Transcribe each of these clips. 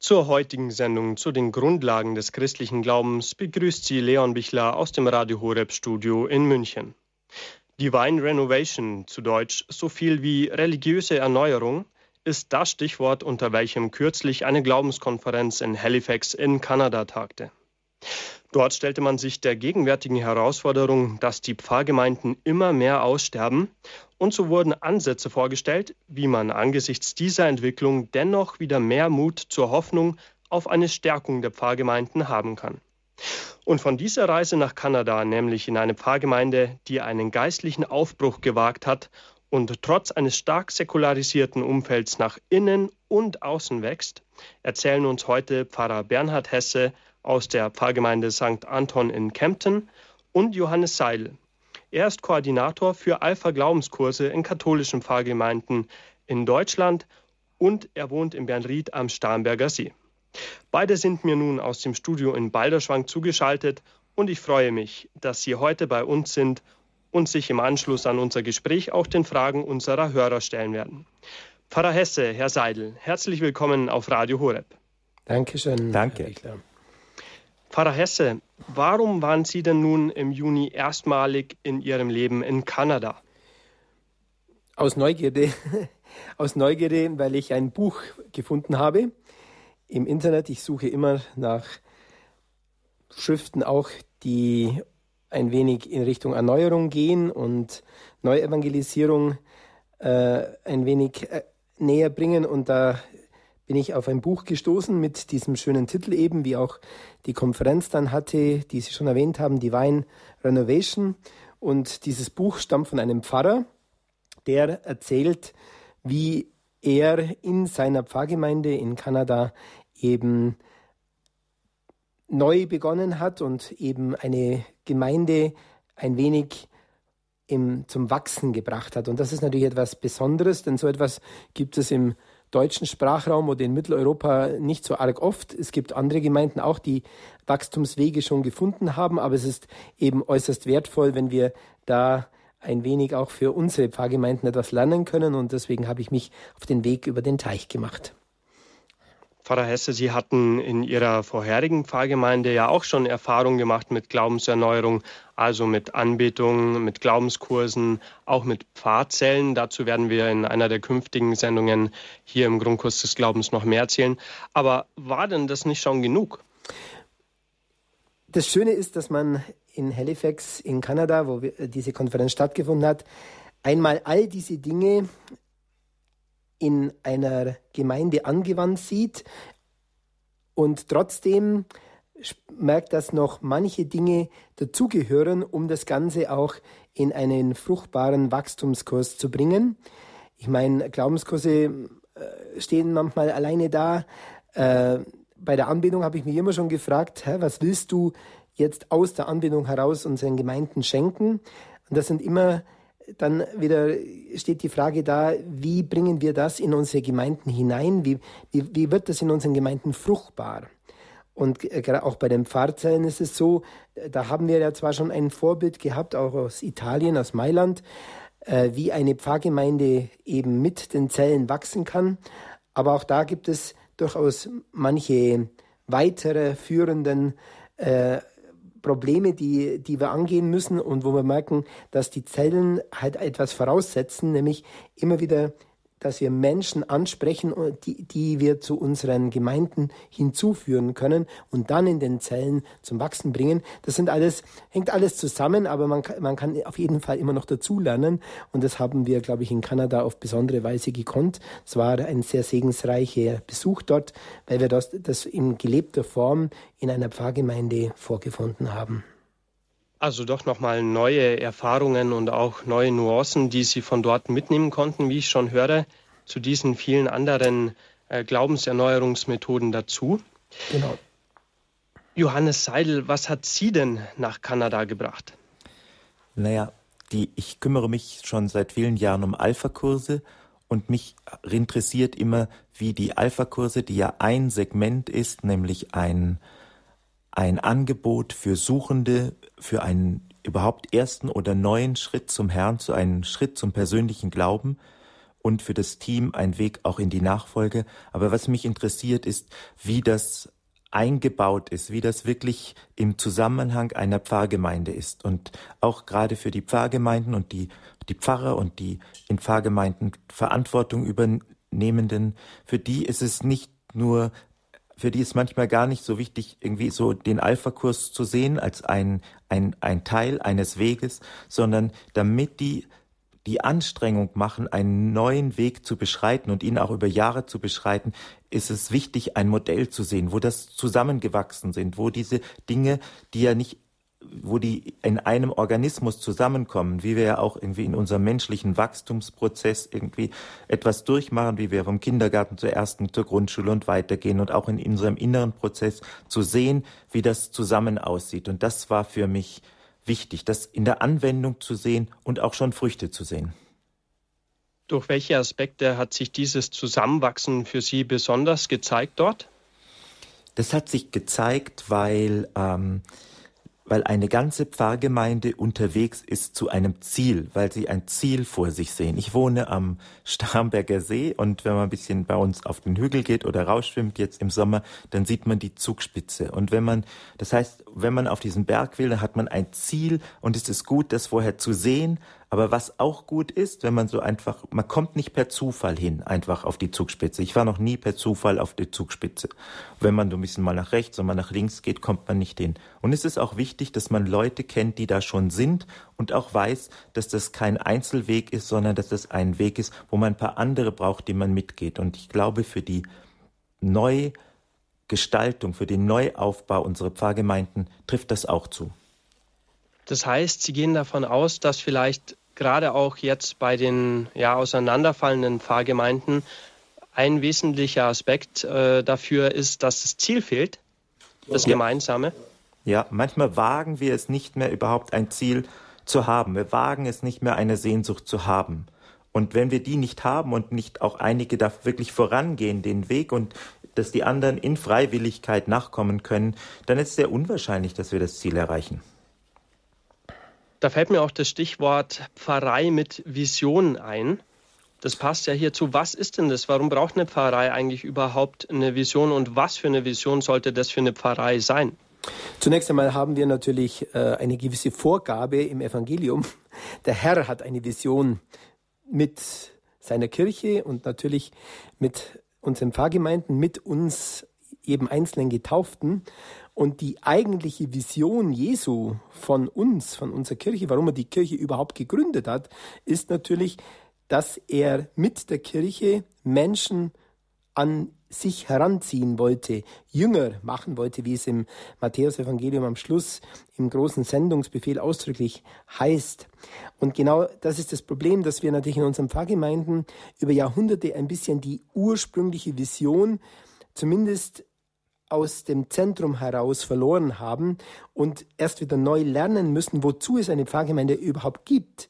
Zur heutigen Sendung zu den Grundlagen des christlichen Glaubens begrüßt Sie Leon Bichler aus dem Radio Horeb Studio in München. Divine Renovation, zu Deutsch so viel wie religiöse Erneuerung, ist das Stichwort, unter welchem kürzlich eine Glaubenskonferenz in Halifax in Kanada tagte. Dort stellte man sich der gegenwärtigen Herausforderung, dass die Pfarrgemeinden immer mehr aussterben, und so wurden Ansätze vorgestellt, wie man angesichts dieser Entwicklung dennoch wieder mehr Mut zur Hoffnung auf eine Stärkung der Pfarrgemeinden haben kann. Und von dieser Reise nach Kanada, nämlich in eine Pfarrgemeinde, die einen geistlichen Aufbruch gewagt hat und trotz eines stark säkularisierten Umfelds nach innen und außen wächst, erzählen uns heute Pfarrer Bernhard Hesse aus der Pfarrgemeinde St. Anton in Kempten und Johannes Seidel. Er ist Koordinator für Alpha-Glaubenskurse in katholischen Pfarrgemeinden in Deutschland und er wohnt in Bernried am Starnberger See. Beide sind mir nun aus dem Studio in Balderschwang zugeschaltet und ich freue mich, dass Sie heute bei uns sind und sich im Anschluss an unser Gespräch auch den Fragen unserer Hörer stellen werden. Pfarrer Hesse, Herr Seidel, herzlich willkommen auf Radio Horeb. Dankeschön. Danke. Pfarrer Hesse, warum waren Sie denn nun im Juni erstmalig in Ihrem Leben in Kanada? Aus Neugierde, weil ich ein Buch gefunden habe im Internet. Ich suche immer nach Schriften auch, die ein wenig in Richtung Erneuerung gehen und Neuevangelisierung ein wenig näher bringen. Und da bin ich auf ein Buch gestoßen mit diesem schönen Titel eben, wie auch die Konferenz dann hatte, die Sie schon erwähnt haben, Divine Renovation. Und dieses Buch stammt von einem Pfarrer, der erzählt, wie er in seiner Pfarrgemeinde in Kanada eben neu begonnen hat und eben eine Gemeinde ein wenig zum Wachsen gebracht hat. Und das ist natürlich etwas Besonderes, denn so etwas gibt es im deutschen Sprachraum oder in Mitteleuropa nicht so arg oft. Es gibt andere Gemeinden auch, die Wachstumswege schon gefunden haben, aber es ist eben äußerst wertvoll, wenn wir da ein wenig auch für unsere Pfarrgemeinden etwas lernen können, und deswegen habe ich mich auf den Weg über den Teich gemacht. Pfarrer Hesse, Sie hatten in Ihrer vorherigen Pfarrgemeinde ja auch schon Erfahrung gemacht mit Glaubenserneuerung, also mit Anbetung, mit Glaubenskursen, auch mit Pfarrzellen. Dazu werden wir in einer der künftigen Sendungen hier im Grundkurs des Glaubens noch mehr erzählen. Aber war denn das nicht schon genug? Das Schöne ist, dass man in Halifax in Kanada, wo diese Konferenz stattgefunden hat, einmal all diese Dinge in einer Gemeinde angewandt sieht und trotzdem merkt, dass noch manche Dinge dazugehören, um das Ganze auch in einen fruchtbaren Wachstumskurs zu bringen. Ich meine, Glaubenskurse stehen manchmal alleine da. Bei der Anbetung habe ich mich immer schon gefragt, was willst du jetzt aus der Anbetung heraus unseren Gemeinden schenken? Und das sind immer dann wieder steht die Frage da, wie bringen wir das in unsere Gemeinden hinein? Wie wird das in unseren Gemeinden fruchtbar? Und auch bei den Pfarrzellen ist es so, da haben wir ja zwar schon ein Vorbild gehabt, auch aus Italien, aus Mailand, wie eine Pfarrgemeinde eben mit den Zellen wachsen kann. Aber auch da gibt es durchaus manche weitere führenden Probleme, die wir angehen müssen und wo wir merken, dass die Zellen halt etwas voraussetzen, nämlich immer wieder, dass wir Menschen ansprechen, die wir zu unseren Gemeinden hinzuführen können und dann in den Zellen zum Wachsen bringen. Das hängt alles zusammen, aber man kann auf jeden Fall immer noch dazulernen, und das haben wir, glaube ich, in Kanada auf besondere Weise gekonnt. Es war ein sehr segensreicher Besuch dort, weil wir das in gelebter Form in einer Pfarrgemeinde vorgefunden haben. Also doch nochmal neue Erfahrungen und auch neue Nuancen, die Sie von dort mitnehmen konnten, wie ich schon höre, zu diesen vielen anderen Glaubenserneuerungsmethoden dazu. Genau. Johannes Seidel, was hat Sie denn nach Kanada gebracht? Naja, ich kümmere mich schon seit vielen Jahren um Alpha-Kurse und mich interessiert immer, wie die Alpha-Kurse, die ja ein Segment ist, nämlich ein Angebot für Suchende, für einen überhaupt ersten oder neuen Schritt zum Herrn, zu einem Schritt zum persönlichen Glauben, und für das Team ein Weg auch in die Nachfolge. Aber was mich interessiert ist, wie das eingebaut ist, wie das wirklich im Zusammenhang einer Pfarrgemeinde ist. Und auch gerade für die Pfarrgemeinden und die Pfarrer und die in Pfarrgemeinden Verantwortung übernehmenden, für die ist es nicht nur, für die ist manchmal gar nicht so wichtig, irgendwie so den Alpha-Kurs zu sehen als ein Teil eines Weges, sondern damit die Anstrengung machen, einen neuen Weg zu beschreiten und ihn auch über Jahre zu beschreiten, ist es wichtig, ein Modell zu sehen, wo das zusammengewachsen sind, wo diese Dinge, wo die in einem Organismus zusammenkommen, wie wir ja auch irgendwie in unserem menschlichen Wachstumsprozess irgendwie etwas durchmachen, wie wir vom Kindergarten zur ersten, zur Grundschule und weitergehen und auch in unserem inneren Prozess zu sehen, wie das zusammen aussieht. Und das war für mich wichtig, das in der Anwendung zu sehen und auch schon Früchte zu sehen. Durch welche Aspekte hat sich dieses Zusammenwachsen für Sie besonders gezeigt dort? Das hat sich gezeigt, weil eine ganze Pfarrgemeinde unterwegs ist zu einem Ziel, weil sie ein Ziel vor sich sehen. Ich wohne am Starnberger See und wenn man ein bisschen bei uns auf den Hügel geht oder rausschwimmt jetzt im Sommer, dann sieht man die Zugspitze. Und wenn man auf diesen Berg will, dann hat man ein Ziel und es ist gut, das vorher zu sehen. Aber was auch gut ist, wenn man man kommt nicht per Zufall hin, einfach auf die Zugspitze. Ich war noch nie per Zufall auf die Zugspitze. Wenn man so ein bisschen mal nach rechts und mal nach links geht, kommt man nicht hin. Und es ist auch wichtig, dass man Leute kennt, die da schon sind und auch weiß, dass das kein Einzelweg ist, sondern dass das ein Weg ist, wo man ein paar andere braucht, die man mitgeht. Und ich glaube, für die Neugestaltung, für den Neuaufbau unserer Pfarrgemeinden trifft das auch zu. Das heißt, Sie gehen davon aus, dass vielleicht gerade auch jetzt bei den auseinanderfallenden Pfarrgemeinden ein wesentlicher Aspekt dafür ist, dass das Ziel fehlt, das Gemeinsame. Ja, manchmal wagen wir es nicht mehr, überhaupt ein Ziel zu haben. Wir wagen es nicht mehr, eine Sehnsucht zu haben. Und wenn wir die nicht haben und nicht auch einige da wirklich vorangehen, den Weg und dass die anderen in Freiwilligkeit nachkommen können, dann ist es sehr unwahrscheinlich, dass wir das Ziel erreichen. Da fällt mir auch das Stichwort Pfarrei mit Vision ein. Das passt ja hierzu. Was ist denn das? Warum braucht eine Pfarrei eigentlich überhaupt eine Vision und was für eine Vision sollte das für eine Pfarrei sein? Zunächst einmal haben wir natürlich eine gewisse Vorgabe im Evangelium. Der Herr hat eine Vision mit seiner Kirche und natürlich mit unseren Pfarrgemeinden, mit uns jedem einzelnen Getauften. Und die eigentliche Vision Jesu von uns, von unserer Kirche, warum er die Kirche überhaupt gegründet hat, ist natürlich, dass er mit der Kirche Menschen an sich heranziehen wollte, Jünger machen wollte, wie es im Matthäus-Evangelium am Schluss im großen Sendungsbefehl ausdrücklich heißt. Und genau das ist das Problem, dass wir natürlich in unseren Pfarrgemeinden über Jahrhunderte ein bisschen die ursprüngliche Vision zumindest aus dem Zentrum heraus verloren haben und erst wieder neu lernen müssen, wozu es eine Pfarrgemeinde überhaupt gibt.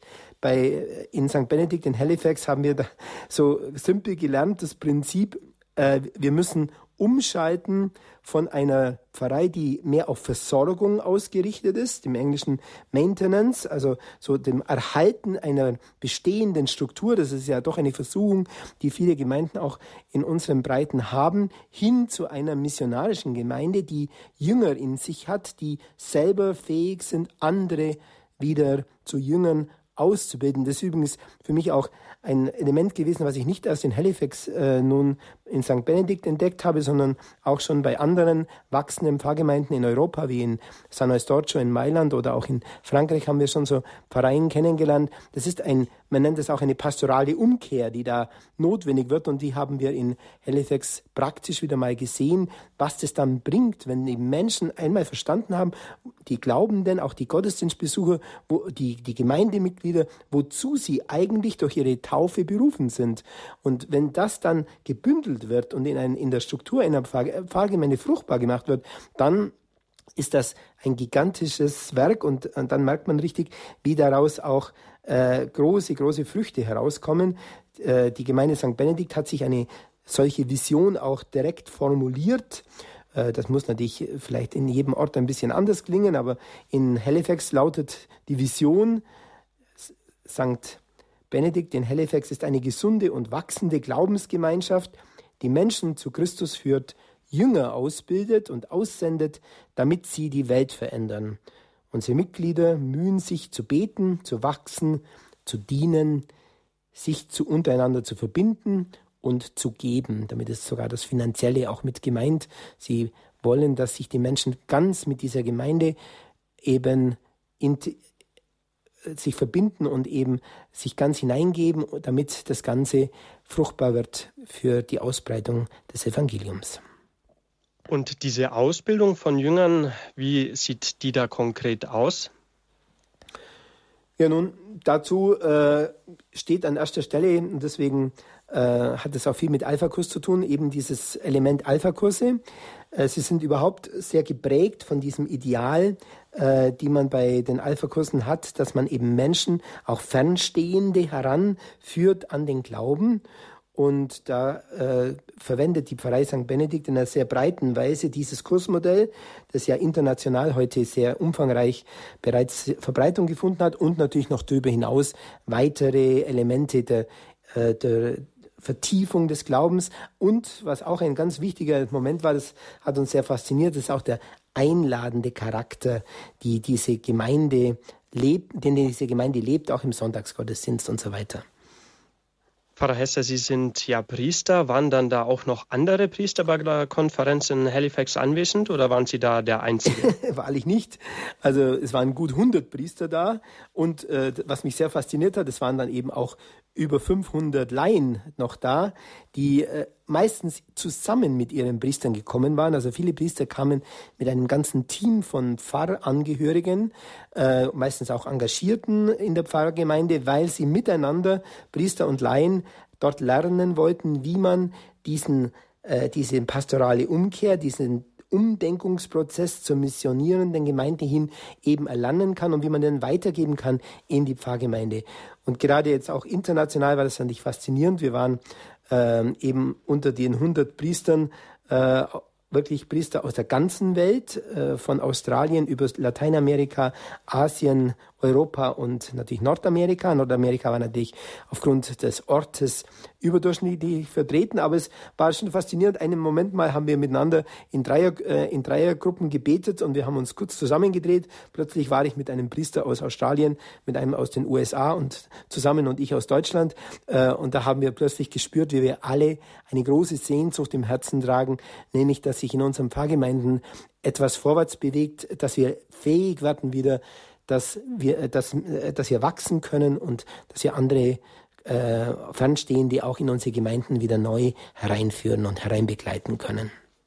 In St. Benedikt in Halifax haben wir da so simpel gelernt, das Prinzip, wir müssen umschalten von einer Pfarrei, die mehr auf Versorgung ausgerichtet ist, im Englischen Maintenance, also so dem Erhalten einer bestehenden Struktur, das ist ja doch eine Versuchung, die viele Gemeinden auch in unseren Breiten haben, hin zu einer missionarischen Gemeinde, die Jünger in sich hat, die selber fähig sind, andere wieder zu Jüngern auszubilden. Das ist übrigens für mich auch ein Element gewesen, was ich nicht erst in Halifax nun in St. Benedikt entdeckt habe, sondern auch schon bei anderen wachsenden Pfarrgemeinden in Europa, wie in San Eustorgio in Mailand oder auch in Frankreich haben wir schon so Pfarreien kennengelernt. Das ist man nennt es auch eine pastorale Umkehr, die da notwendig wird und die haben wir in Halifax praktisch wieder mal gesehen, was das dann bringt, wenn die Menschen einmal verstanden haben, die Glaubenden, auch die Gottesdienstbesucher, die Gemeindemitglieder, wozu sie eigentlich durch ihre Taufe berufen sind. Und wenn das dann gebündelt wird und in der Struktur einer Pfarrgemeinde fruchtbar gemacht wird, dann ist das ein gigantisches Werk und dann merkt man richtig, wie daraus auch große Früchte herauskommen. Die Gemeinde St. Benedikt hat sich eine solche Vision auch direkt formuliert. Das muss natürlich vielleicht in jedem Ort ein bisschen anders klingen, aber in Halifax lautet die Vision: St. Benedikt in Halifax ist eine gesunde und wachsende Glaubensgemeinschaft, die Menschen zu Christus führt, Jünger ausbildet und aussendet, damit sie die Welt verändern. Unsere Mitglieder mühen sich zu beten, zu wachsen, zu dienen, sich untereinander zu verbinden und zu geben. Damit ist sogar das Finanzielle auch mit gemeint. Sie wollen, dass sich die Menschen ganz mit dieser Gemeinde eben sich verbinden und eben sich ganz hineingeben, damit das Ganze fruchtbar wird für die Ausbreitung des Evangeliums. Und diese Ausbildung von Jüngern, wie sieht die da konkret aus? Ja, nun, dazu steht an erster Stelle, und deswegen hat es auch viel mit Alpha-Kurs zu tun, eben dieses Element Alpha-Kurse. Sie sind überhaupt sehr geprägt von diesem Ideal, die man bei den Alpha-Kursen hat, dass man eben Menschen, auch Fernstehende, heranführt an den Glauben. Und da verwendet die Pfarrei St. Benedikt in einer sehr breiten Weise dieses Kursmodell, das ja international heute sehr umfangreich bereits Verbreitung gefunden hat und natürlich noch darüber hinaus weitere Elemente der Vertiefung des Glaubens. Und was auch ein ganz wichtiger Moment war, das hat uns sehr fasziniert, ist auch der einladende Charakter, den diese Gemeinde lebt, auch im Sonntagsgottesdienst und so weiter. Pfarrer Hesser, Sie sind ja Priester. Waren dann da auch noch andere Priester bei der Konferenz in Halifax anwesend oder waren Sie da der Einzige? Wahrlich nicht. Also es waren gut 100 Priester da und was mich sehr fasziniert hat, es waren dann eben auch über 500 Laien noch da, die meistens zusammen mit ihren Priestern gekommen waren. Also viele Priester kamen mit einem ganzen Team von Pfarrangehörigen, meistens auch Engagierten in der Pfarrgemeinde, weil sie miteinander, Priester und Laien, dort lernen wollten, wie man diese pastorale Umkehr, diesen Umdenkungsprozess zur missionierenden Gemeinde hin eben erlernen kann und wie man den weitergeben kann in die Pfarrgemeinde. Und gerade jetzt auch international war das fand ich faszinierend. Wir waren eben unter den 100 Priestern wirklich Priester aus der ganzen Welt, von Australien über Lateinamerika, Asien, Europa und natürlich Nordamerika. Nordamerika war natürlich aufgrund des Ortes überdurchschnittlich vertreten, aber es war schon faszinierend. Einen Moment mal haben wir miteinander in Dreiergruppen gebetet und wir haben uns kurz zusammengedreht. Plötzlich war ich mit einem Priester aus Australien, mit einem aus den USA und ich aus Deutschland. Und da haben wir plötzlich gespürt, wie wir alle eine große Sehnsucht im Herzen tragen, nämlich, dass sich in unseren Pfarrgemeinden etwas vorwärts bewegt, dass wir fähig werden wieder, dass wir wachsen können und dass wir andere Fernstehende auch in unsere Gemeinden wieder neu hereinführen und hereinbegleiten können.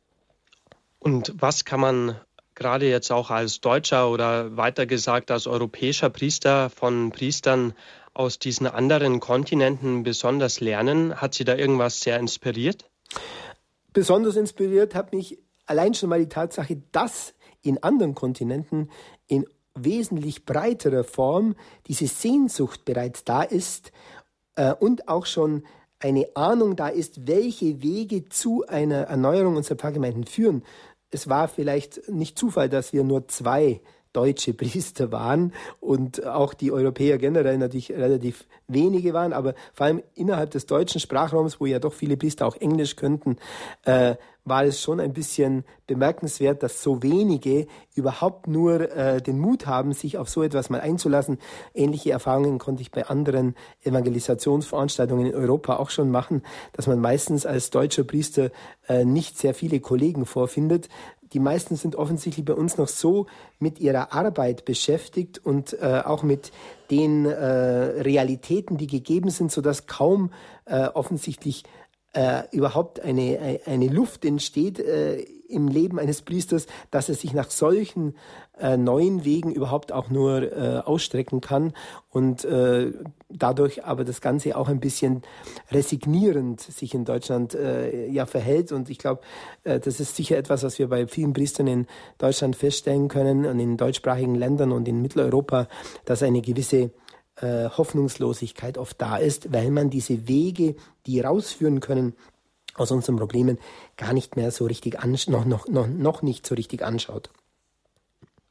Und was kann man gerade jetzt auch als deutscher oder weiter gesagt als europäischer Priester von Priestern aus diesen anderen Kontinenten besonders lernen? Hat Sie da irgendwas sehr inspiriert? Besonders inspiriert hat mich allein schon mal die Tatsache, dass in anderen Kontinenten in wesentlich breiterer Form diese Sehnsucht bereits da ist und auch schon eine Ahnung da ist, welche Wege zu einer Erneuerung unserer Pfarrgemeinden führen. Es war vielleicht nicht Zufall, dass wir nur 2 deutsche Priester waren und auch die Europäer generell natürlich relativ wenige waren, aber vor allem innerhalb des deutschen Sprachraums, wo ja doch viele Priester auch Englisch könnten, war es schon ein bisschen bemerkenswert, dass so wenige überhaupt nur den Mut haben, sich auf so etwas mal einzulassen. Ähnliche Erfahrungen konnte ich bei anderen Evangelisationsveranstaltungen in Europa auch schon machen, dass man meistens als deutscher Priester nicht sehr viele Kollegen vorfindet. Die meisten sind offensichtlich bei uns noch so mit ihrer Arbeit beschäftigt und auch mit den Realitäten, die gegeben sind, sodass kaum offensichtlich überhaupt eine Luft entsteht im Leben eines Priesters, dass er sich nach solchen neuen Wegen überhaupt auch nur ausstrecken kann und dadurch aber das Ganze auch ein bisschen resignierend sich in Deutschland verhält. Und ich glaube, das ist sicher etwas, was wir bei vielen Priestern in Deutschland feststellen können und in deutschsprachigen Ländern und in Mitteleuropa, dass eine gewisse Hoffnungslosigkeit oft da ist, weil man diese Wege, die rausführen können aus unseren Problemen, gar nicht mehr so richtig noch nicht so richtig anschaut.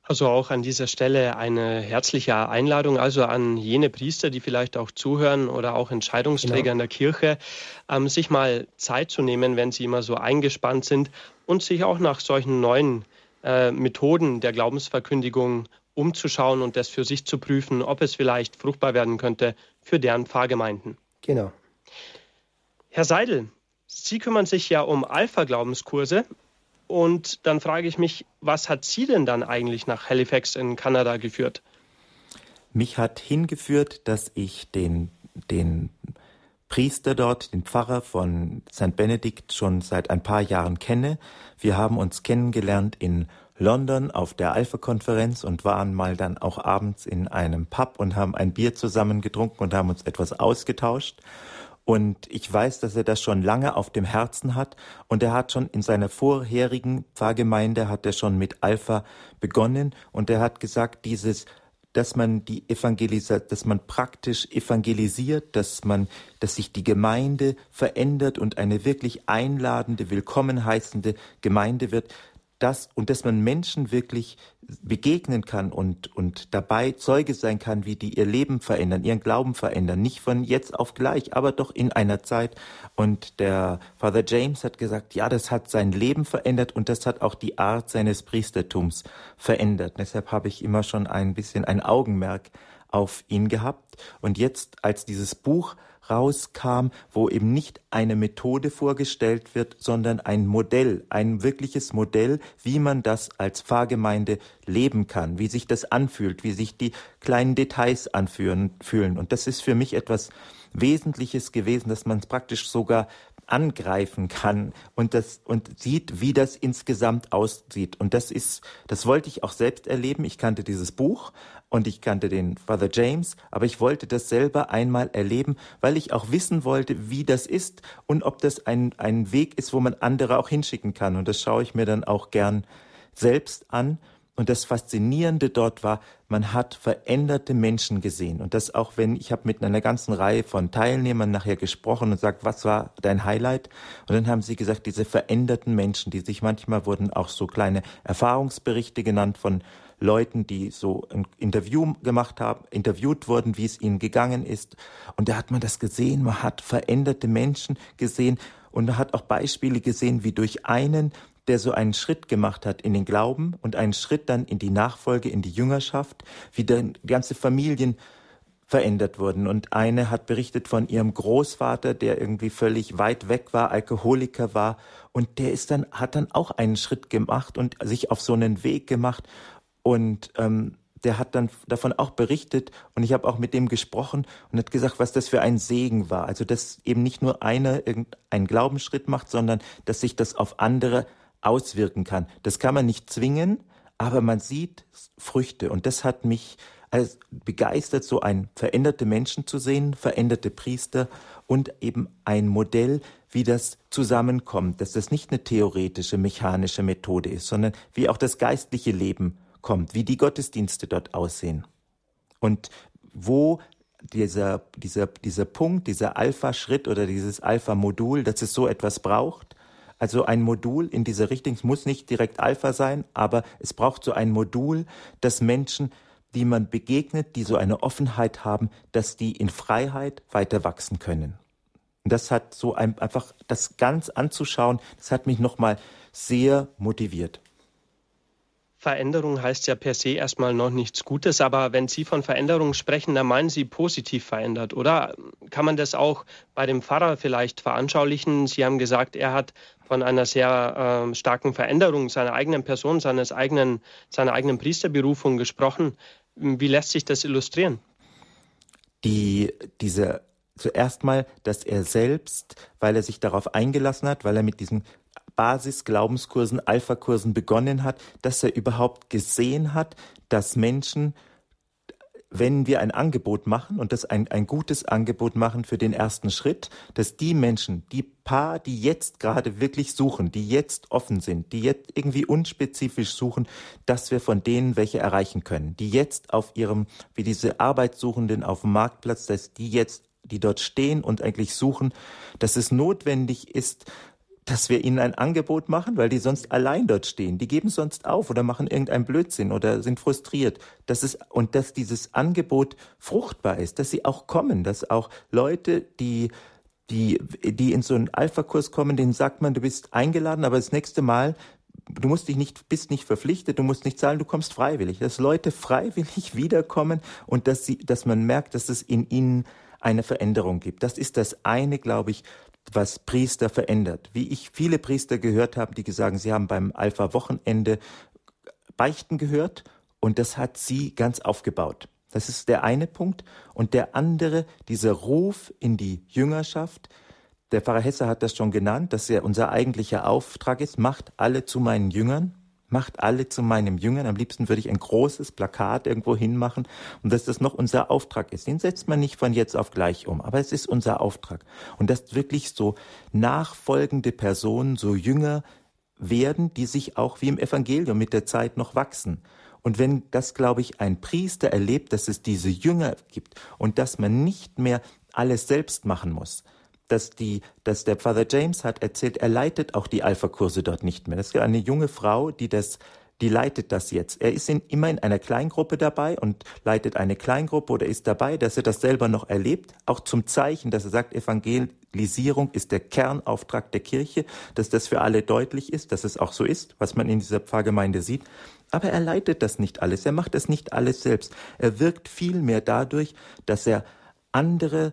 Also auch an dieser Stelle eine herzliche Einladung, also an jene Priester, die vielleicht auch zuhören oder auch Entscheidungsträger in der Kirche, sich mal Zeit zu nehmen, wenn sie immer so eingespannt sind und sich auch nach solchen neuen Methoden der Glaubensverkündigung umzuschauen und das für sich zu prüfen, ob es vielleicht fruchtbar werden könnte für deren Pfarrgemeinden. Genau. Herr Seidel, Sie kümmern sich ja um Alpha-Glaubenskurse. Und dann frage ich mich, was hat Sie denn dann eigentlich nach Halifax in Kanada geführt? Mich hat hingeführt, dass ich den Priester dort, den Pfarrer von St. Benedict, schon seit ein paar Jahren kenne. Wir haben uns kennengelernt in London auf der Alpha-Konferenz und waren mal dann auch abends in einem Pub und haben ein Bier zusammen getrunken und haben uns etwas ausgetauscht. Und ich weiß, dass er das schon lange auf dem Herzen hat. Und er hat schon in seiner vorherigen Pfarrgemeinde hat er schon mit Alpha begonnen. Und er hat gesagt, dass man dass man praktisch evangelisiert, dass sich die Gemeinde verändert und eine wirklich einladende, willkommen heißende Gemeinde wird, dass man Menschen wirklich begegnen kann und dabei Zeuge sein kann, wie die ihr Leben verändern, ihren Glauben verändern. Nicht von jetzt auf gleich, aber doch in einer Zeit. Und der Father James hat gesagt, ja, das hat sein Leben verändert und das hat auch die Art seines Priestertums verändert. Deshalb habe ich immer schon ein bisschen ein Augenmerk auf ihn gehabt. Und jetzt, als dieses Buch rauskam, wo eben nicht eine Methode vorgestellt wird, sondern ein Modell, ein wirkliches Modell, wie man das als Pfarrgemeinde leben kann, wie sich das anfühlt, wie sich die kleinen Details fühlen. Und das ist für mich etwas Wesentliches gewesen, dass man es praktisch sogar angreifen kann und sieht, wie das insgesamt aussieht. Und das wollte ich auch selbst erleben. Ich kannte dieses Buch und ich kannte den Father James, aber ich wollte das selber einmal erleben, weil ich auch wissen wollte, wie das ist und ob das ein Weg ist, wo man andere auch hinschicken kann. Und das schaue ich mir dann auch gern selbst an. Und das Faszinierende dort war, man hat veränderte Menschen gesehen. Und das auch ich habe mit einer ganzen Reihe von Teilnehmern nachher gesprochen und gesagt, was war dein Highlight? Und dann haben sie gesagt, diese veränderten Menschen, die sich manchmal wurden auch so kleine Erfahrungsberichte genannt von Leuten, die so ein Interview gemacht haben, interviewt wurden, wie es ihnen gegangen ist. Und da hat man das gesehen, man hat veränderte Menschen gesehen und man hat auch Beispiele gesehen, wie durch einen, der so einen Schritt gemacht hat in den Glauben und einen Schritt dann in die Nachfolge, in die Jüngerschaft, wie dann ganze Familien verändert wurden. Und eine hat berichtet von ihrem Großvater, der irgendwie völlig weit weg war, Alkoholiker war. Und der hat dann auch einen Schritt gemacht und sich auf so einen Weg gemacht. Und der hat dann davon auch berichtet und ich habe auch mit dem gesprochen und hat gesagt, was das für ein Segen war. Also dass eben nicht nur einer irgendeinen Glaubensschritt macht, sondern dass sich das auf andere auswirken kann. Das kann man nicht zwingen, aber man sieht Früchte. Und das hat mich begeistert, so veränderte Menschen zu sehen, veränderte Priester und eben ein Modell, wie das zusammenkommt, dass das nicht eine theoretische, mechanische Methode ist, sondern wie auch das geistliche Leben kommt, wie die Gottesdienste dort aussehen. Und wo dieser Punkt, dieser Alpha-Schritt oder dieses Alpha-Modul, dass es so etwas braucht. Also ein Modul in dieser Richtung, es muss nicht direkt Alpha sein, aber es braucht so ein Modul, dass Menschen, die man begegnet, die so eine Offenheit haben, dass die in Freiheit weiter wachsen können. Und das hat so einfach das ganz anzuschauen, das hat mich nochmal sehr motiviert. Veränderung heißt ja per se erstmal noch nichts Gutes, aber wenn Sie von Veränderung sprechen, dann meinen Sie positiv verändert, oder? Kann man das auch bei dem Pfarrer vielleicht veranschaulichen? Sie haben gesagt, er hat von einer sehr starken Veränderung seiner eigenen Person, seiner eigenen Priesterberufung gesprochen. Wie lässt sich das illustrieren? Zuerst mal, dass er selbst, weil er sich darauf eingelassen hat, weil er mit diesen Basis-Glaubenskursen, Alpha-Kursen begonnen hat, dass er überhaupt gesehen hat, dass Menschen, wenn wir ein Angebot machen und das ein gutes Angebot machen für den ersten Schritt, dass die Menschen, die jetzt gerade wirklich suchen, die jetzt offen sind, die jetzt irgendwie unspezifisch suchen, dass wir von denen welche erreichen können, die jetzt wie diese Arbeitssuchenden auf dem Marktplatz, dass die dort stehen und eigentlich suchen, dass es notwendig ist, dass wir ihnen ein Angebot machen, weil die sonst allein dort stehen. Die geben sonst auf oder machen irgendeinen Blödsinn oder sind frustriert. Dass dieses Angebot fruchtbar ist, dass sie auch kommen, dass auch Leute, die in so einen Alpha-Kurs kommen, denen sagt man, du bist eingeladen, aber das nächste Mal, bist nicht verpflichtet, du musst nicht zahlen, du kommst freiwillig. Dass Leute freiwillig wiederkommen und dass man merkt, dass es in ihnen eine Veränderung gibt. Das ist das eine, glaube ich, was Priester verändert. Wie ich viele Priester gehört habe, die sagen, sie haben beim Alpha-Wochenende Beichten gehört und das hat sie ganz aufgebaut. Das ist der eine Punkt. Und der andere, dieser Ruf in die Jüngerschaft. Der Pfarrer Hesse hat das schon genannt, dass ja unser eigentlicher Auftrag ist, macht alle zu meinen Jüngern. Macht alle zu meinem Jüngern. Am liebsten würde ich ein großes Plakat irgendwo hinmachen und dass das noch unser Auftrag ist. Den setzt man nicht von jetzt auf gleich um, aber es ist unser Auftrag. Und dass wirklich so nachfolgende Personen, so Jünger werden, die sich auch wie im Evangelium mit der Zeit noch wachsen. Und wenn das, glaube ich, ein Priester erlebt, dass es diese Jünger gibt und dass man nicht mehr alles selbst machen muss, dass der Father James hat erzählt, er leitet auch die Alpha-Kurse dort nicht mehr. Das ist eine junge Frau, die leitet das jetzt. Er ist immer in einer Kleingruppe dabei und leitet eine Kleingruppe oder ist dabei, dass er das selber noch erlebt, auch zum Zeichen, dass er sagt, Evangelisierung ist der Kernauftrag der Kirche, dass das für alle deutlich ist, dass es auch so ist, was man in dieser Pfarrgemeinde sieht. Aber er leitet das nicht alles, er macht das nicht alles selbst. Er wirkt vielmehr dadurch, dass er anderen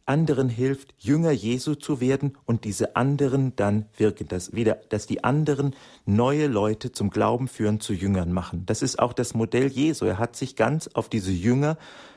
hilft, Jünger Jesu zu werden und diese anderen dann wirken, dass die anderen neue Leute zum Glauben führen, zu Jüngern machen. Das ist auch das Modell Jesu. Er hat sich ganz auf diese Jünger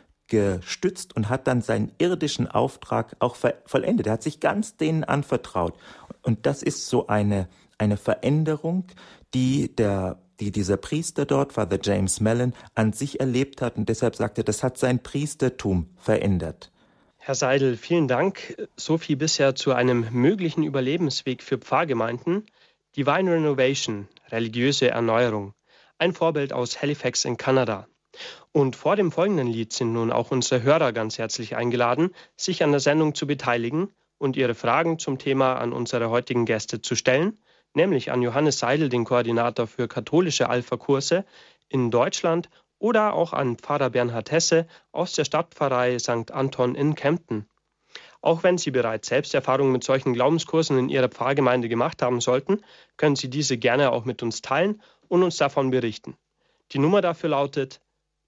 gestützt und hat dann seinen irdischen Auftrag auch vollendet. Er hat sich ganz denen anvertraut. Und das ist so eine Veränderung, die dieser Priester dort, Father James Mellon, an sich erlebt hat. Und deshalb sagt er, das hat sein Priestertum verändert. Herr Seidel, vielen Dank. So viel bisher zu einem möglichen Überlebensweg für Pfarrgemeinden. Divine Renovation, religiöse Erneuerung. Ein Vorbild aus Halifax in Kanada. Und vor dem folgenden Lied sind nun auch unsere Hörer ganz herzlich eingeladen, sich an der Sendung zu beteiligen und ihre Fragen zum Thema an unsere heutigen Gäste zu stellen, nämlich an Johannes Seidel, den Koordinator für katholische Alpha-Kurse in Deutschland, oder auch an Pfarrer Bernhard Hesse aus der Stadtpfarrei St. Anton in Kempten. Auch wenn Sie bereits selbst Erfahrungen mit solchen Glaubenskursen in Ihrer Pfarrgemeinde gemacht haben sollten, können Sie diese gerne auch mit uns teilen und uns davon berichten. Die Nummer dafür lautet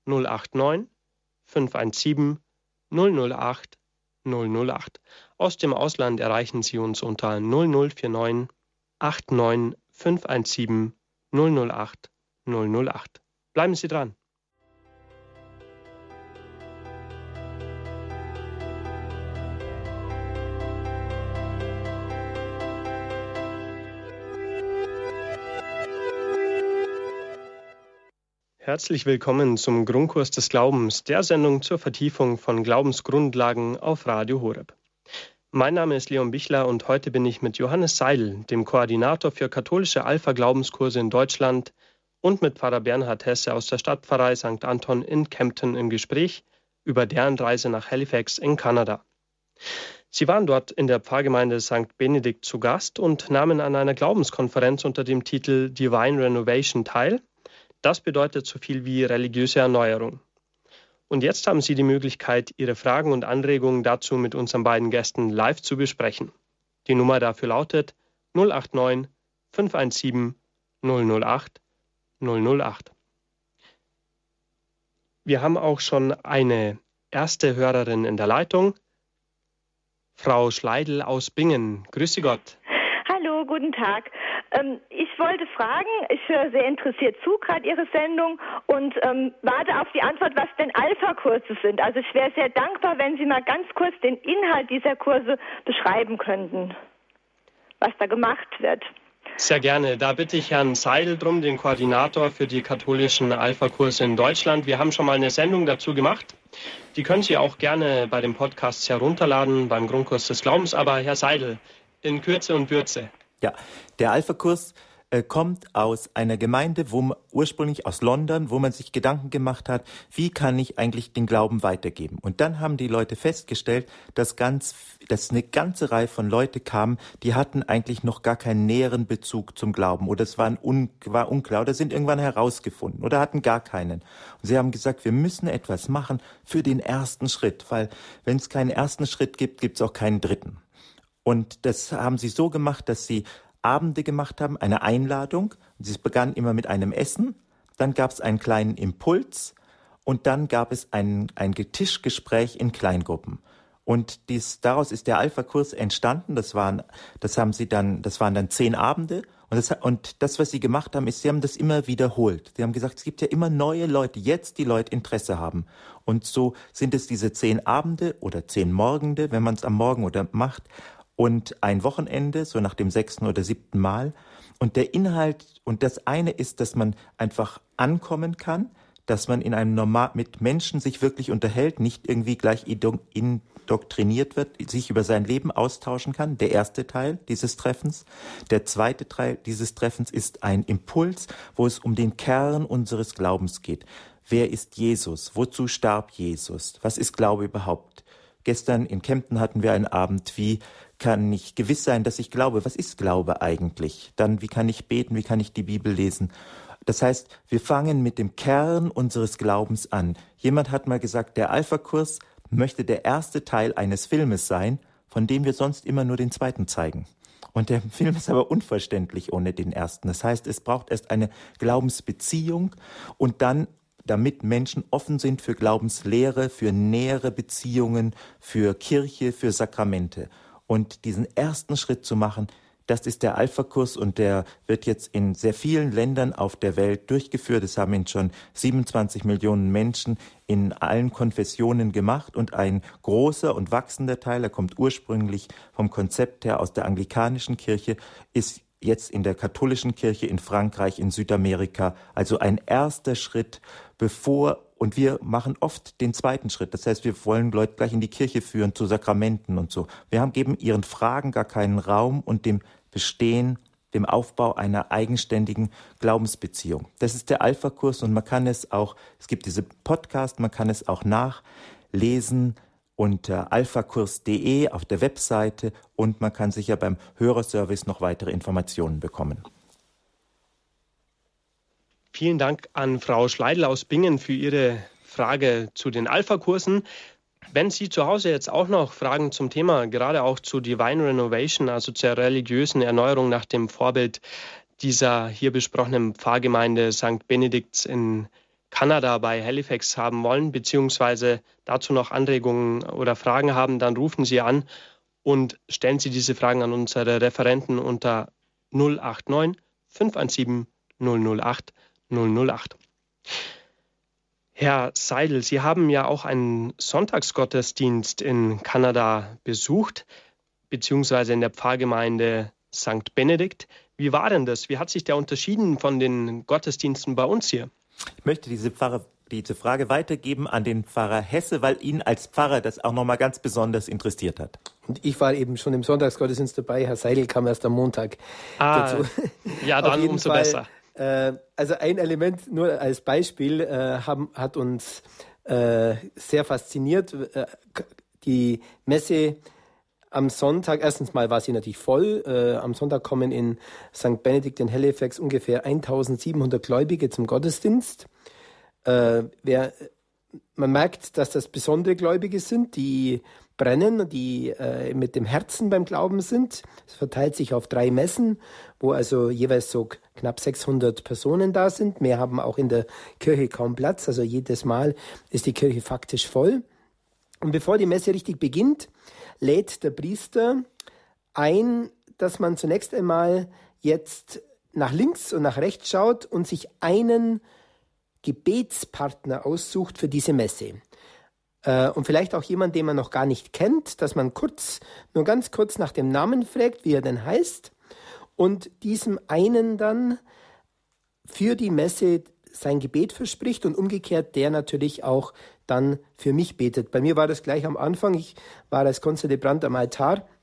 089 517 008 008. Aus dem Ausland erreichen Sie uns unter 0049 89 517 008 008. Bleiben Sie dran. Herzlich willkommen zum Grundkurs des Glaubens, der Sendung zur Vertiefung von Glaubensgrundlagen auf Radio Horeb. Mein Name ist Leon Bichler und heute bin ich mit Johannes Seidel, dem Koordinator für katholische Alpha-Glaubenskurse in Deutschland, und mit Pfarrer Bernhard Hesse aus der Stadtpfarrei St. Anton in Kempten im Gespräch über deren Reise nach Halifax in Kanada. Sie waren dort in der Pfarrgemeinde St. Benedikt zu Gast und nahmen an einer Glaubenskonferenz unter dem Titel Divine Renovation teil. Das bedeutet so viel wie religiöse Erneuerung. Und jetzt haben Sie die Möglichkeit, Ihre Fragen und Anregungen dazu mit unseren beiden Gästen live zu besprechen. Die Nummer dafür lautet 089 517 008 008. Wir haben auch schon eine erste Hörerin in der Leitung, Frau Schleidl aus Bingen. Grüße Gott. Hallo, guten Tag. Ich wollte fragen, ich höre sehr interessiert zu, gerade Ihre Sendung, und warte auf die Antwort, was denn Alpha-Kurse sind. Also ich wäre sehr dankbar, wenn Sie mal ganz kurz den Inhalt dieser Kurse beschreiben könnten, was da gemacht wird. Sehr gerne. Da bitte ich Herrn Seidel drum, den Koordinator für die katholischen Alpha-Kurse in Deutschland. Wir haben schon mal eine Sendung dazu gemacht. Die können Sie auch gerne bei den Podcasts herunterladen, beim Grundkurs des Glaubens. Aber Herr Seidel, in Kürze und Würze. Ja, der Alpha-Kurs kommt aus einer Gemeinde, ursprünglich aus London, wo man sich Gedanken gemacht hat, wie kann ich eigentlich den Glauben weitergeben? Und dann haben die Leute festgestellt, dass eine ganze Reihe von Leuten kamen, die hatten eigentlich noch gar keinen näheren Bezug zum Glauben oder es war unklar oder sind irgendwann herausgefunden oder hatten gar keinen. Und sie haben gesagt, wir müssen etwas machen für den ersten Schritt, weil wenn es keinen ersten Schritt gibt, gibt es auch keinen dritten. Und das haben sie so gemacht, dass sie Abende gemacht haben, eine Einladung. Sie begann immer mit einem Essen, dann gab es einen kleinen Impuls und dann gab es ein Tischgespräch in Kleingruppen. Und daraus ist der Alpha-Kurs entstanden. Das waren dann 10 Abende. Und das, was sie gemacht haben, ist, sie haben das immer wiederholt. Sie haben gesagt, es gibt ja immer neue Leute, jetzt die Leute Interesse haben. Und so sind es diese 10 Abende oder 10 Morgende, wenn man es am Morgen oder macht, und ein Wochenende, so nach dem 6. oder 7. Mal. Und der Inhalt, und das eine ist, dass man einfach ankommen kann, dass man mit Menschen sich wirklich unterhält, nicht irgendwie gleich indoktriniert wird, sich über sein Leben austauschen kann. Der erste Teil dieses Treffens. Der zweite Teil dieses Treffens ist ein Impuls, wo es um den Kern unseres Glaubens geht. Wer ist Jesus? Wozu starb Jesus? Was ist Glaube überhaupt? Gestern in Kempten hatten wir einen Abend, wie kann ich gewiss sein, dass ich glaube? Was ist Glaube eigentlich? Dann, wie kann ich beten? Wie kann ich die Bibel lesen? Das heißt, wir fangen mit dem Kern unseres Glaubens an. Jemand hat mal gesagt, der Alpha-Kurs möchte der erste Teil eines Filmes sein, von dem wir sonst immer nur den zweiten zeigen. Und der Film ist aber unverständlich ohne den ersten. Das heißt, es braucht erst eine Glaubensbeziehung und dann, damit Menschen offen sind für Glaubenslehre, für nähere Beziehungen, für Kirche, für Sakramente. Und diesen ersten Schritt zu machen, das ist der Alpha-Kurs und der wird jetzt in sehr vielen Ländern auf der Welt durchgeführt. Es haben ihn schon 27 Millionen Menschen in allen Konfessionen gemacht und ein großer und wachsender Teil, er kommt ursprünglich vom Konzept her aus der anglikanischen Kirche, ist jetzt in der katholischen Kirche in Frankreich, in Südamerika. Also ein erster Schritt, und wir machen oft den zweiten Schritt. Das heißt, wir wollen Leute gleich in die Kirche führen, zu Sakramenten und so. Geben ihren Fragen gar keinen Raum und dem Aufbau einer eigenständigen Glaubensbeziehung. Das ist der Alpha-Kurs und es gibt diese Podcast, man kann es auch nachlesen unter alphakurs.de auf der Webseite und man kann sicher beim Hörerservice noch weitere Informationen bekommen. Vielen Dank an Frau Schleidl aus Bingen für Ihre Frage zu den Alpha-Kursen. Wenn Sie zu Hause jetzt auch noch Fragen zum Thema, gerade auch zu Divine Renovation, also zur religiösen Erneuerung nach dem Vorbild dieser hier besprochenen Pfarrgemeinde St. Benedikts in Kanada bei Halifax haben wollen, beziehungsweise dazu noch Anregungen oder Fragen haben, dann rufen Sie an und stellen Sie diese Fragen an unsere Referenten unter 089 517 008 008. Herr Seidel, Sie haben ja auch einen Sonntagsgottesdienst in Kanada besucht, beziehungsweise in der Pfarrgemeinde St. Benedikt. Wie war denn das? Wie hat sich der unterschieden von den Gottesdiensten bei uns hier? Ich möchte diese Frage weitergeben an den Pfarrer Hesse, weil ihn als Pfarrer das auch nochmal ganz besonders interessiert hat. Und ich war eben schon im Sonntagsgottesdienst dabei. Herr Seidel kam erst am Montag dazu. Ja, dann umso besser. Also ein Element nur als Beispiel hat uns sehr fasziniert. Die Messe am Sonntag, erstens mal war sie natürlich voll. Am Sonntag kommen in St. Benedikt in Halifax ungefähr 1700 Gläubige zum Gottesdienst. Man merkt, dass das besondere Gläubige sind, die brennen, die mit dem Herzen beim Glauben sind. Es verteilt sich auf 3 Messen, wo also jeweils so knapp 600 Personen da sind. Mehr haben auch in der Kirche kaum Platz, also jedes Mal ist die Kirche faktisch voll. Und bevor die Messe richtig beginnt, lädt der Priester ein, dass man zunächst einmal jetzt nach links und nach rechts schaut und sich einen Gebetspartner aussucht für diese Messe. Und vielleicht auch jemand, den man noch gar nicht kennt, dass man nur ganz kurz nach dem Namen fragt, wie er denn heißt, und diesem einen dann für die Messe sein Gebet verspricht und umgekehrt der natürlich auch dann für mich betet. Bei mir war das gleich am Anfang. Ich war als Konzelebrant am Altar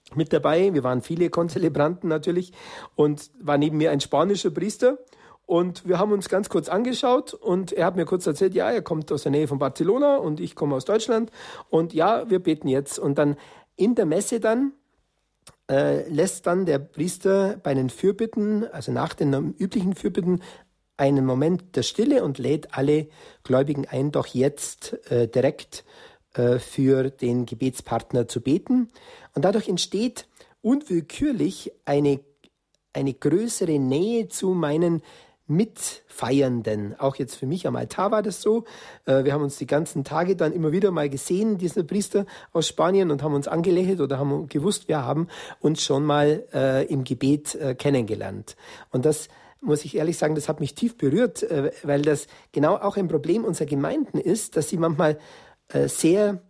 mit dabei. Wir waren viele Konzelebranten natürlich und war neben mir ein spanischer Priester. Und wir haben uns ganz kurz angeschaut und er hat mir kurz erzählt, ja, er kommt aus der Nähe von Barcelona und ich komme aus Deutschland. Und ja, wir beten jetzt. Und dann in der Messe dann lässt dann der Priester bei den Fürbitten, also nach den üblichen Fürbitten, einen Moment der Stille und lädt alle Gläubigen ein, doch jetzt direkt für den Gebetspartner zu beten. Und dadurch entsteht unwillkürlich eine größere Nähe zu meinen Mitfeiernden. Auch jetzt für mich am Altar war das so. Wir haben uns die ganzen Tage dann immer wieder mal gesehen, dieser Priester aus Spanien, und haben uns angelächelt oder haben gewusst, wir haben uns schon mal im Gebet kennengelernt. Und das muss ich ehrlich sagen, das hat mich tief berührt, weil das genau auch ein Problem unserer Gemeinden ist, dass sie manchmal sehr,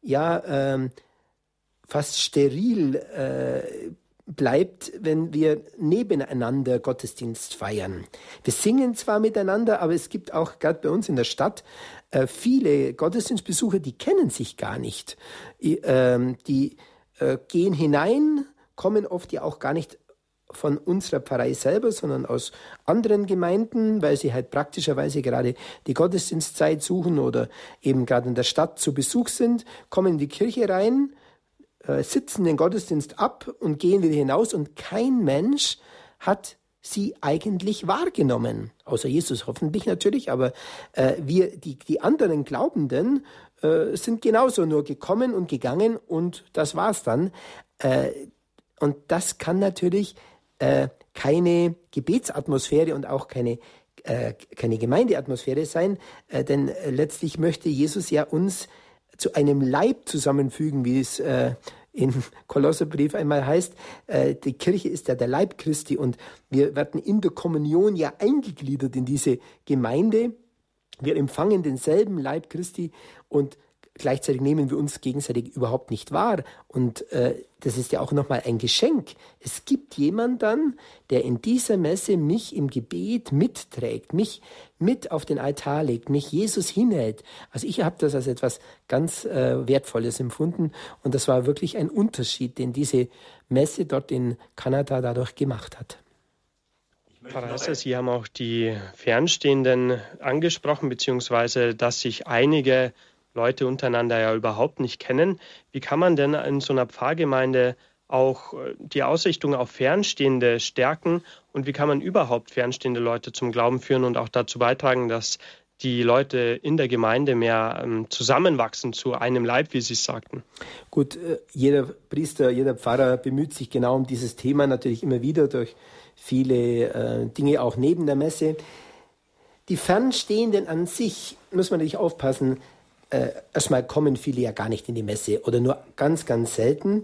fast steril bleibt, wenn wir nebeneinander Gottesdienst feiern. Wir singen zwar miteinander, aber es gibt auch gerade bei uns in der Stadt viele Gottesdienstbesucher, die kennen sich gar nicht. Die gehen hinein, kommen oft ja auch gar nicht von unserer Pfarrei selber, sondern aus anderen Gemeinden, weil sie halt praktischerweise gerade die Gottesdienstzeit suchen oder eben gerade in der Stadt zu Besuch sind, kommen in die Kirche rein, sitzen den Gottesdienst ab und gehen wieder hinaus und kein Mensch hat sie eigentlich wahrgenommen. Außer Jesus hoffentlich natürlich, aber wir, die anderen Glaubenden, sind genauso nur gekommen und gegangen und das war's dann. Und das kann natürlich keine Gebetsatmosphäre und auch keine Gemeindeatmosphäre sein, denn letztlich möchte Jesus ja uns zu einem Leib zusammenfügen, wie es im Kolosserbrief einmal heißt. Die Kirche ist ja der Leib Christi und wir werden in der Kommunion ja eingegliedert in diese Gemeinde. Wir empfangen denselben Leib Christi und gleichzeitig nehmen wir uns gegenseitig überhaupt nicht wahr. Und das ist ja auch nochmal ein Geschenk. Es gibt jemanden dann, der in dieser Messe mich im Gebet mitträgt, mich mit auf den Altar legt, mich Jesus hinhält. Also ich habe das als etwas ganz Wertvolles empfunden. Und das war wirklich ein Unterschied, den diese Messe dort in Kanada dadurch gemacht hat. Pfarrer Esser, Sie haben auch die Fernstehenden angesprochen, beziehungsweise dass sich einige Leute untereinander ja überhaupt nicht kennen. Wie kann man denn in so einer Pfarrgemeinde auch die Ausrichtung auf Fernstehende stärken und wie kann man überhaupt fernstehende Leute zum Glauben führen und auch dazu beitragen, dass die Leute in der Gemeinde mehr zusammenwachsen zu einem Leib, wie Sie es sagten? Gut, jeder Priester, jeder Pfarrer bemüht sich genau um dieses Thema, natürlich immer wieder durch viele Dinge auch neben der Messe. Die Fernstehenden an sich, muss man natürlich aufpassen, erstmal kommen viele ja gar nicht in die Messe oder nur ganz, ganz selten.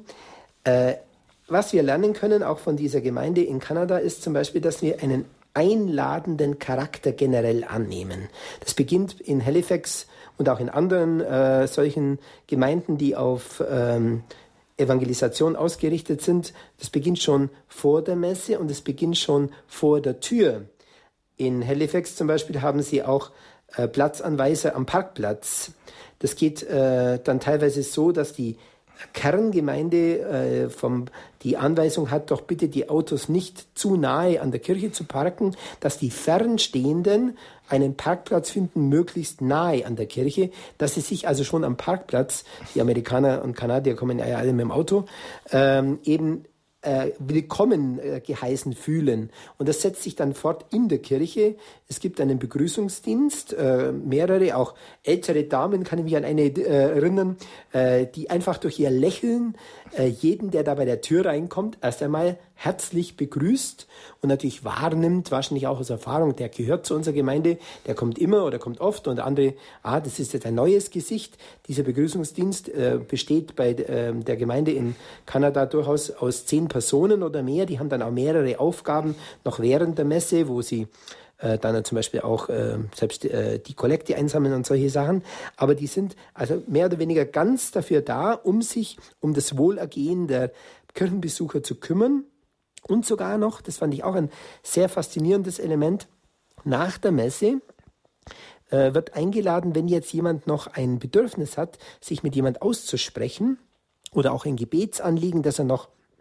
Was wir lernen können, auch von dieser Gemeinde in Kanada, ist zum Beispiel, dass wir einen einladenden Charakter generell annehmen. Das beginnt in Halifax und auch in anderen solchen Gemeinden, die auf Evangelisation ausgerichtet sind. Das beginnt schon vor der Messe und es beginnt schon vor der Tür. In Halifax zum Beispiel haben sie auch Platzanweiser am Parkplatz. Das geht dann teilweise so, dass die Kerngemeinde die Anweisung hat, doch bitte die Autos nicht zu nahe an der Kirche zu parken, dass die Fernstehenden einen Parkplatz finden, möglichst nahe an der Kirche, dass sie sich also schon am Parkplatz, die Amerikaner und Kanadier kommen ja alle mit dem Auto, eben willkommen geheißen fühlen. Und das setzt sich dann fort in der Kirche. Es gibt einen Begrüßungsdienst, mehrere, auch ältere Damen, kann ich mich an eine erinnern, die einfach durch ihr Lächeln jeden, der da bei der Tür reinkommt, erst einmal herzlich begrüßt und natürlich wahrnimmt, wahrscheinlich auch aus Erfahrung, der gehört zu unserer Gemeinde, der kommt immer oder kommt oft und andere, das ist jetzt ein neues Gesicht. Dieser Begrüßungsdienst besteht bei der Gemeinde in Kanada durchaus aus 10 Personen oder mehr. Die haben dann auch mehrere Aufgaben noch während der Messe, wo sie dann zum Beispiel auch selbst die Kollekte einsammeln und solche Sachen. Aber die sind also mehr oder weniger ganz dafür da, um sich um das Wohlergehen der Kirchenbesucher zu kümmern. Und sogar noch, das fand ich auch ein sehr faszinierendes Element, nach der Messe wird eingeladen, wenn jetzt jemand noch ein Bedürfnis hat, sich mit jemand auszusprechen oder auch ein Gebetsanliegen, das er noch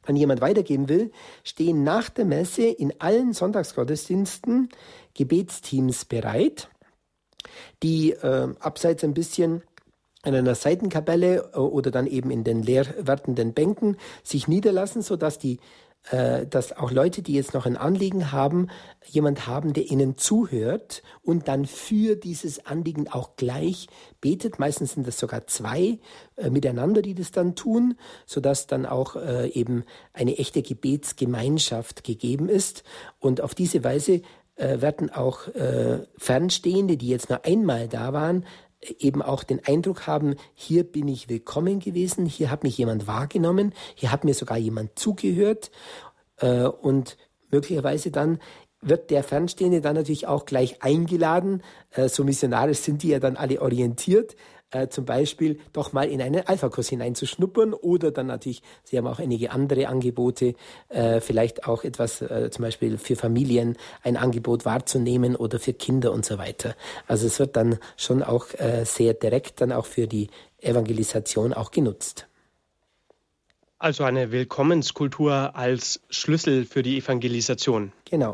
an jemand weitergeben will, stehen nach der Messe in allen Sonntagsgottesdiensten Gebetsteams bereit, die abseits ein bisschen in einer Seitenkapelle oder dann eben in den leer werdenden Bänken sich niederlassen, sodass dass auch Leute, die jetzt noch ein Anliegen haben, jemand haben, der ihnen zuhört und dann für dieses Anliegen auch gleich betet. Meistens sind das sogar zwei miteinander, die das dann tun, sodass dann auch eben eine echte Gebetsgemeinschaft gegeben ist. Und auf diese Weise werden auch Fernstehende, die jetzt nur einmal da waren, eben auch den Eindruck haben, hier bin ich willkommen gewesen, hier hat mich jemand wahrgenommen, hier hat mir sogar jemand zugehört und möglicherweise dann wird der Fernstehende dann natürlich auch gleich eingeladen, so missionarisch sind die ja dann alle orientiert, zum Beispiel doch mal in einen Alpha-Kurs hineinzuschnuppern oder dann natürlich, Sie haben auch einige andere Angebote, vielleicht auch etwas zum Beispiel für Familien ein Angebot wahrzunehmen oder für Kinder und so weiter. Also es wird dann schon auch sehr direkt dann auch für die Evangelisation auch genutzt. Also eine Willkommenskultur als Schlüssel für die Evangelisation. Genau.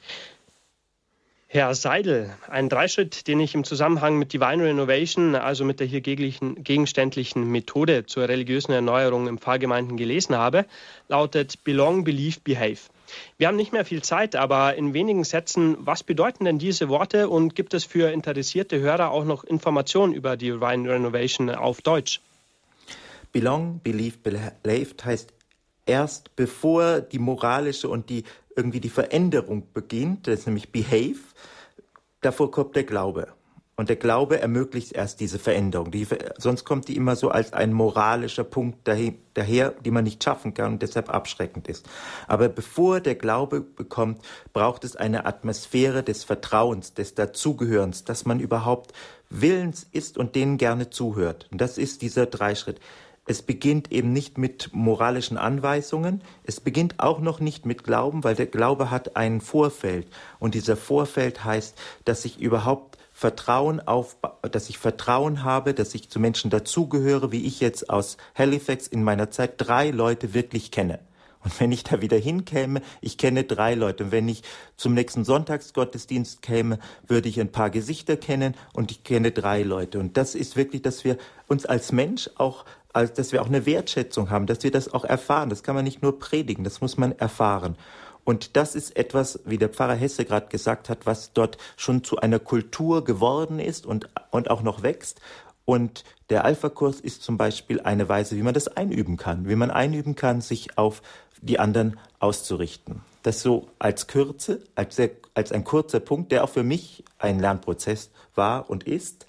Herr Seidel, ein Dreischritt, den ich im Zusammenhang mit Divine Renovation, also mit der hier gegenständlichen Methode zur religiösen Erneuerung im Pfarrgemeinden gelesen habe, lautet Belong, Believe, Behave. Wir haben nicht mehr viel Zeit, aber in wenigen Sätzen, was bedeuten denn diese Worte und gibt es für interessierte Hörer auch noch Informationen über Divine Renovation auf Deutsch? Belong, Believe, Behaved heißt erst bevor die moralische und die Veränderung beginnt, das ist nämlich Behave, davor kommt der Glaube. Und der Glaube ermöglicht erst diese Veränderung. Sonst kommt die immer so als ein moralischer Punkt daher, die man nicht schaffen kann und deshalb abschreckend ist. Aber bevor der Glaube bekommt, braucht es eine Atmosphäre des Vertrauens, des Dazugehörens, dass man überhaupt willens ist und denen gerne zuhört. Und das ist dieser Dreischritt. Es beginnt eben nicht mit moralischen Anweisungen. Es beginnt auch noch nicht mit Glauben, weil der Glaube hat ein Vorfeld. Und dieser Vorfeld heißt, dass ich überhaupt Vertrauen habe, dass ich zu Menschen dazugehöre, wie ich jetzt aus Halifax in meiner Zeit 3 Leute wirklich kenne. Und wenn ich da wieder hinkäme, ich kenne 3 Leute. Und wenn ich zum nächsten Sonntagsgottesdienst käme, würde ich ein paar Gesichter kennen und ich kenne 3 Leute. Und das ist wirklich, dass wir uns als Mensch dass wir auch eine Wertschätzung haben, dass wir das auch erfahren. Das kann man nicht nur predigen, das muss man erfahren. Und das ist etwas, wie der Pfarrer Hesse gerade gesagt hat, was dort schon zu einer Kultur geworden ist und auch noch wächst. Und der Alpha-Kurs ist zum Beispiel eine Weise, wie man das einüben kann. Wie man einüben kann, sich auf die anderen auszurichten. Das so als Kürze, als ein kurzer Punkt, der auch für mich ein Lernprozess war und ist.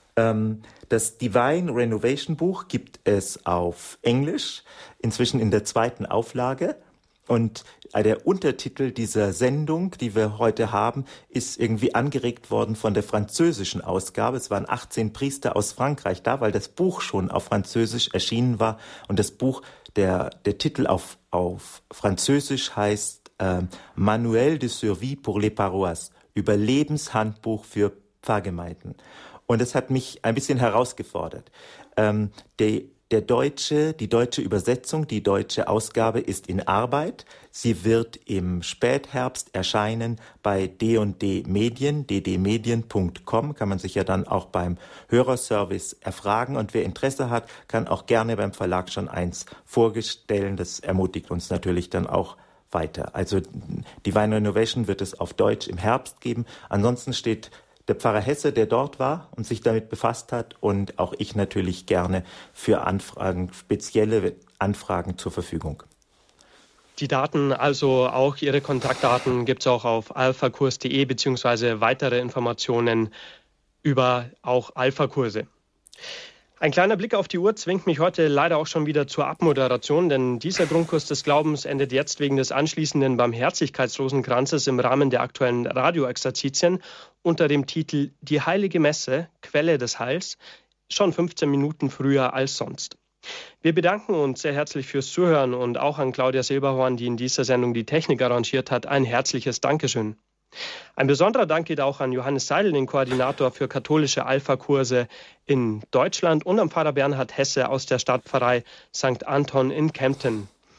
Das Divine Renovation Buch gibt es auf Englisch, inzwischen in der 2. Auflage. Und der Untertitel dieser Sendung, die wir heute haben, ist irgendwie angeregt worden von der französischen Ausgabe. Es waren 18 Priester aus Frankreich da, weil das Buch schon auf Französisch erschienen war. Und das Buch, der Titel auf Französisch heißt Manuel de survie pour les paroisses, Überlebenshandbuch für Pfarrgemeinden. Und es hat mich ein bisschen herausgefordert. Die deutsche Übersetzung, die deutsche Ausgabe ist in Arbeit. Sie wird im Spätherbst erscheinen bei D&D Medien, ddmedien.com, kann man sich ja dann auch beim Hörerservice erfragen. Und wer Interesse hat, kann auch gerne beim Verlag schon eins vorstellen. Das ermutigt uns natürlich dann auch weiter. Also Divine Renovation wird es auf Deutsch im Herbst geben. Ansonsten steht der Pfarrer Hesse, der dort war und sich damit befasst hat, und auch ich natürlich gerne für Anfragen, spezielle Anfragen zur Verfügung. Die Daten, also auch Ihre Kontaktdaten, gibt es auch auf alphakurs.de beziehungsweise weitere Informationen über auch Alpha-Kurse. Ein kleiner Blick auf die Uhr zwingt mich heute leider auch schon wieder zur Abmoderation, denn dieser Grundkurs des Glaubens endet jetzt wegen des anschließenden Barmherzigkeitsrosenkranzes im Rahmen der aktuellen Radioexerzitien unter dem Titel Die Heilige Messe, Quelle des Heils, schon 15 Minuten früher als sonst. Wir bedanken uns sehr herzlich fürs Zuhören und auch an Claudia Silberhorn, die in dieser Sendung die Technik arrangiert hat, ein herzliches Dankeschön. Ein besonderer Dank geht auch an Johannes Seidel, den Koordinator für katholische Alpha-Kurse in Deutschland, und an Pfarrer Bernhard Hesse aus der Stadtpfarrei St. Anton in Kempten.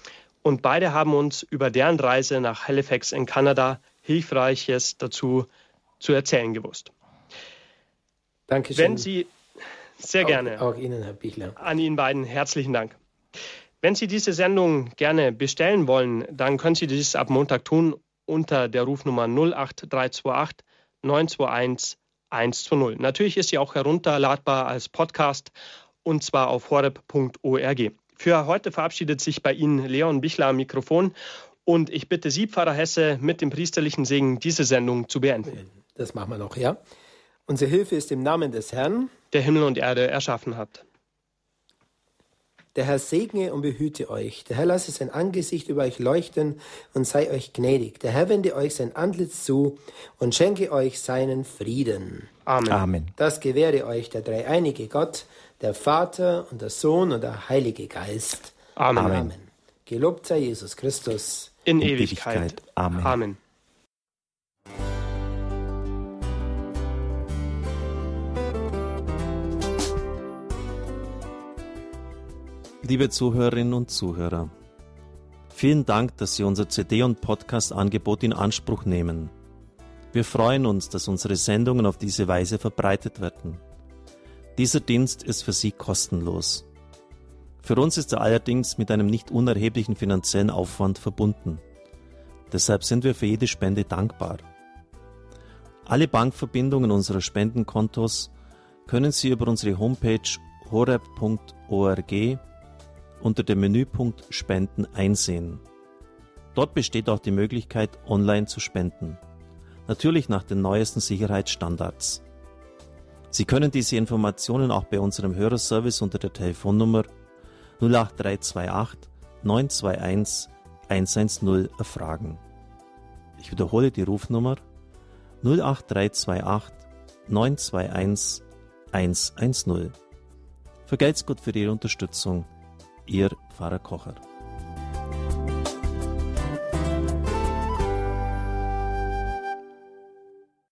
Und beide haben uns über deren Reise nach Halifax in Kanada Hilfreiches dazu zu erzählen gewusst. Dankeschön. Wenn Sie, sehr gerne. Auch Ihnen, Herr Bichler. An Ihnen beiden herzlichen Dank. Wenn Sie diese Sendung gerne bestellen wollen, dann können Sie dies ab Montag tun unter der Rufnummer 08328 921 120. Natürlich ist sie auch herunterladbar als Podcast und zwar auf horeb.org. Für heute verabschiedet sich bei Ihnen Leon Bichler am Mikrofon und ich bitte Sie, Pfarrer Hesse, mit dem priesterlichen Segen diese Sendung zu beenden. Das machen wir noch, ja. Unsere Hilfe ist im Namen des Herrn, der Himmel und Erde erschaffen hat. Der Herr segne und behüte euch. Der Herr lasse sein Angesicht über euch leuchten und sei euch gnädig. Der Herr wende euch sein Antlitz zu und schenke euch seinen Frieden. Amen. Amen. Das gewähre euch der dreieinige Gott, der Vater und der Sohn und der Heilige Geist. Amen. Amen. Gelobt sei Jesus Christus. In Ewigkeit. Amen. Amen. Liebe Zuhörerinnen und Zuhörer, vielen Dank, dass Sie unser CD- und Podcast-Angebot in Anspruch nehmen. Wir freuen uns, dass unsere Sendungen auf diese Weise verbreitet werden. Dieser Dienst ist für Sie kostenlos. Für uns ist er allerdings mit einem nicht unerheblichen finanziellen Aufwand verbunden. Deshalb sind wir für jede Spende dankbar. Alle Bankverbindungen unserer Spendenkontos können Sie über unsere Homepage horeb.org unter dem Menüpunkt Spenden einsehen. Dort besteht auch die Möglichkeit, online zu spenden. Natürlich nach den neuesten Sicherheitsstandards. Sie können diese Informationen auch bei unserem Hörerservice unter der Telefonnummer 08328 921 110 erfragen. Ich wiederhole die Rufnummer 08328 921 110. Vergelt's Gott für Ihre Unterstützung. Ihr Pfarrer Kocher.